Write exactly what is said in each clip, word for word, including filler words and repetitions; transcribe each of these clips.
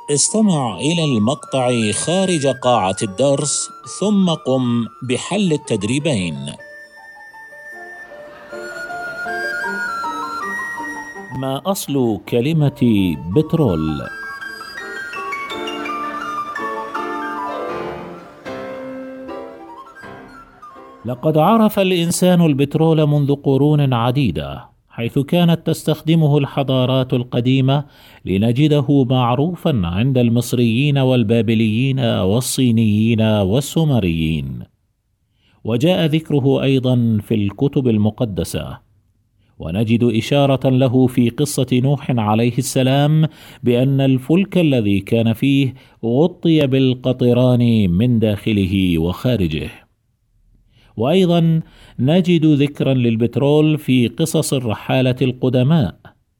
استمع إلى المقطع خارج قاعة الدرس ثم قم بحل التدريبين. ما أصل كلمة بترول؟ لقد عرف الإنسان البترول منذ قرون عديدة، حيث كانت تستخدمه الحضارات القديمة، لنجده معروفا عند المصريين والبابليين والصينيين والسومريين، وجاء ذكره أيضا في الكتب المقدسة، ونجد إشارة له في قصة نوح عليه السلام بأن الفلك الذي كان فيه غطي بالقطران من داخله وخارجه. وأيضا نجد ذكرا للبترول في قصص الرحالة القدماء.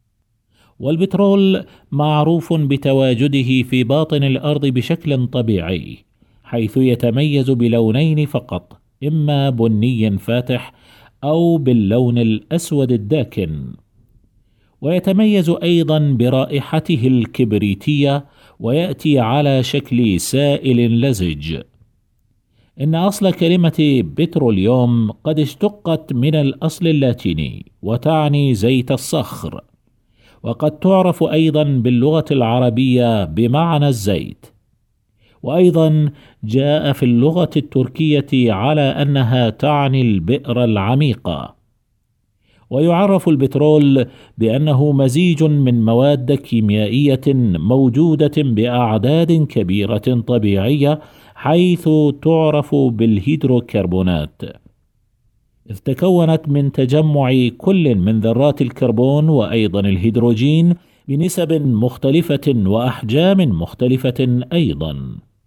والبترول معروف بتواجده في باطن الأرض بشكل طبيعي، حيث يتميز بلونين فقط، إما بني فاتح أو باللون الأسود الداكن، ويتميز أيضا برائحته الكبريتية، ويأتي على شكل سائل لزج. إن أصل كلمة بتروليوم قد اشتقت من الأصل اللاتيني، وتعني زيت الصخر، وقد تعرف أيضا باللغة العربية بمعنى الزيت، وأيضا جاء في اللغة التركية على أنها تعني البئر العميقة. ويعرف البترول بأنه مزيج من مواد كيميائية موجودة بأعداد كبيرة طبيعية، حيث تعرف بالهيدروكربونات، إذ تكونت من تجمع كل من ذرات الكربون وأيضا الهيدروجين بنسب مختلفة وأحجام مختلفة. أيضا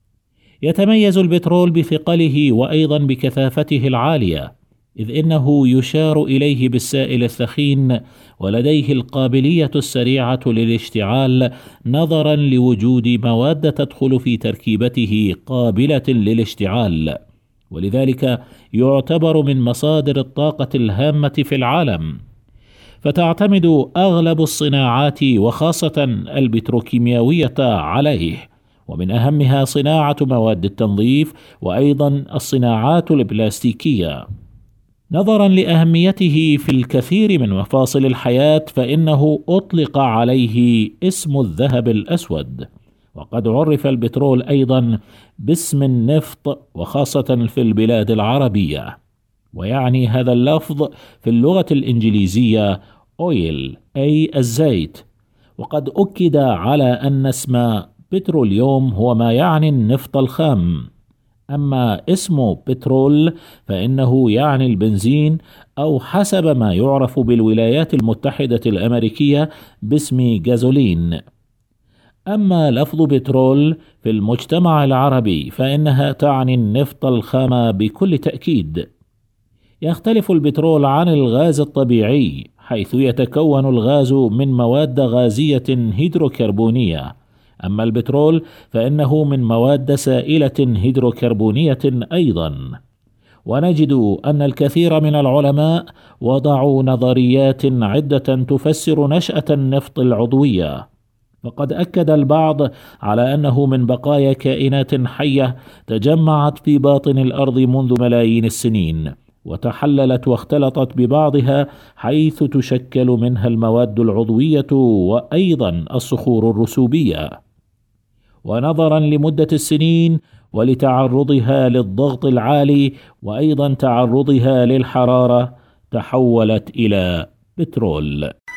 يتميز البترول بثقله وأيضا بكثافته العالية، إذ إنه يشار إليه بالسائل الثخين، ولديه القابلية السريعة للاشتعال نظرا لوجود مواد تدخل في تركيبته قابلة للاشتعال، ولذلك يعتبر من مصادر الطاقة الهامة في العالم. فتعتمد أغلب الصناعات وخاصة البتروكيماوية عليه، ومن أهمها صناعة مواد التنظيف وأيضا الصناعات البلاستيكية. نظرا لأهميته في الكثير من مفاصل الحياة، فإنه أطلق عليه اسم الذهب الأسود، وقد عرف البترول أيضا باسم النفط، وخاصة في البلاد العربية. ويعني هذا اللفظ في اللغة الإنجليزية أويل، أي الزيت، وقد أكد على أن اسم بتروليوم هو ما يعني النفط الخام. أما اسم بترول فإنه يعني البنزين، أو حسب ما يعرف بالولايات المتحدة الأمريكية باسم غازولين. أما لفظ بترول في المجتمع العربي فإنها تعني النفط الخام بكل تأكيد. يختلف البترول عن الغاز الطبيعي، حيث يتكون الغاز من مواد غازية هيدروكربونية، أما البترول فإنه من مواد سائلة هيدروكربونية أيضا. ونجد أن الكثير من العلماء وضعوا نظريات عدة تفسر نشأة النفط العضوية، فقد أكد البعض على أنه من بقايا كائنات حية تجمعت في باطن الأرض منذ ملايين السنين، وتحللت واختلطت ببعضها، حيث تشكل منها المواد العضوية وأيضا الصخور الرسوبية. ونظرا لمدة السنين ولتعرضها للضغط العالي وأيضا تعرضها للحرارة، تحولت إلى بترول.